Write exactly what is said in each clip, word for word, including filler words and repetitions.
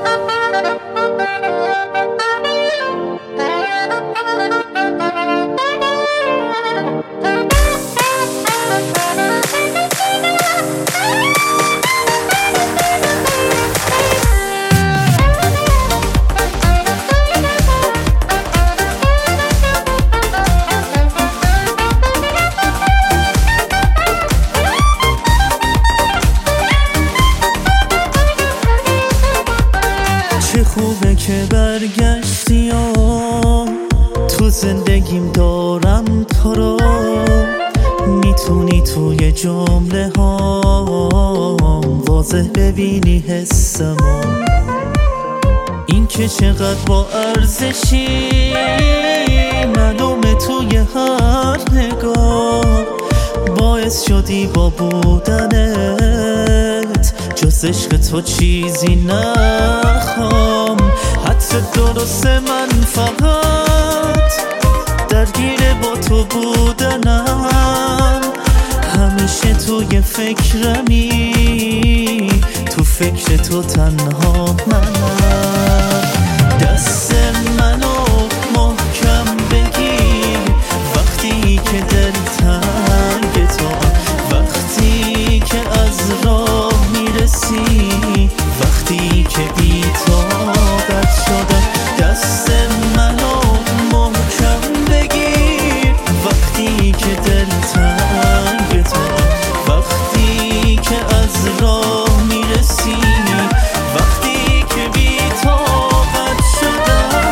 خوبه که برگشتی و تو زندگیم دارم تو رو، میتونی توی جمله ها واضح ببینی حسمو، این که چقدر با ارزشی معلومه توی هر نگاه، باعث شدی با بودنت جز عشق تو چیزی نخوام. حتی درسته من فقط درگیر با تو بودنم، همیشه توی فکرمی، تو فکر تو تنها منم. دست منو محکم بگیر وقتی که دلتنگ تو، وقتی که از راه میرسی، وقتی که بی طاقت شدم. دست منو محکم بگیر وقتی که دلتنگ تو، وقتی که از راه میرسی، وقتی که بی طاقت شدم.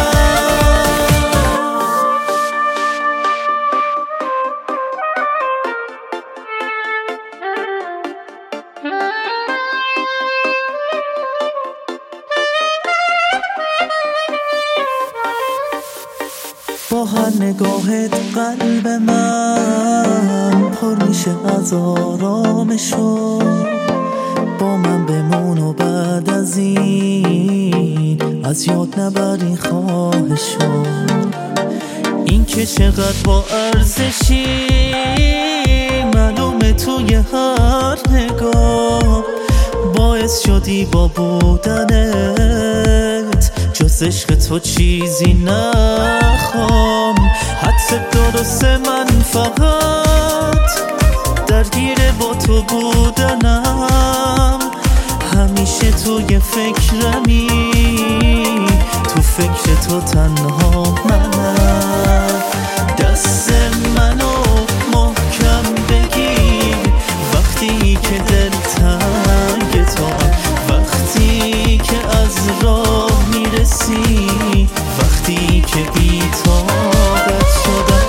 با هر نگاهت قلب من پر میشه از آرامشو، با من بمون و بعد از این از یاد نبری خواهشو، این که چقدر با ارزشی معلومه توی هر نگاه، باعث شدی با بودنت جز عشق تو چیزی نخوام. حتی درسته من فقط درگیر با تو بودنم، همیشه توی فکرمی، تو فکر تو تنها منم. دست منو محکم بگیر وقتی که دلتنگ تو، وقتی که از راه میرسی، وقتی که بی طاقت شدم.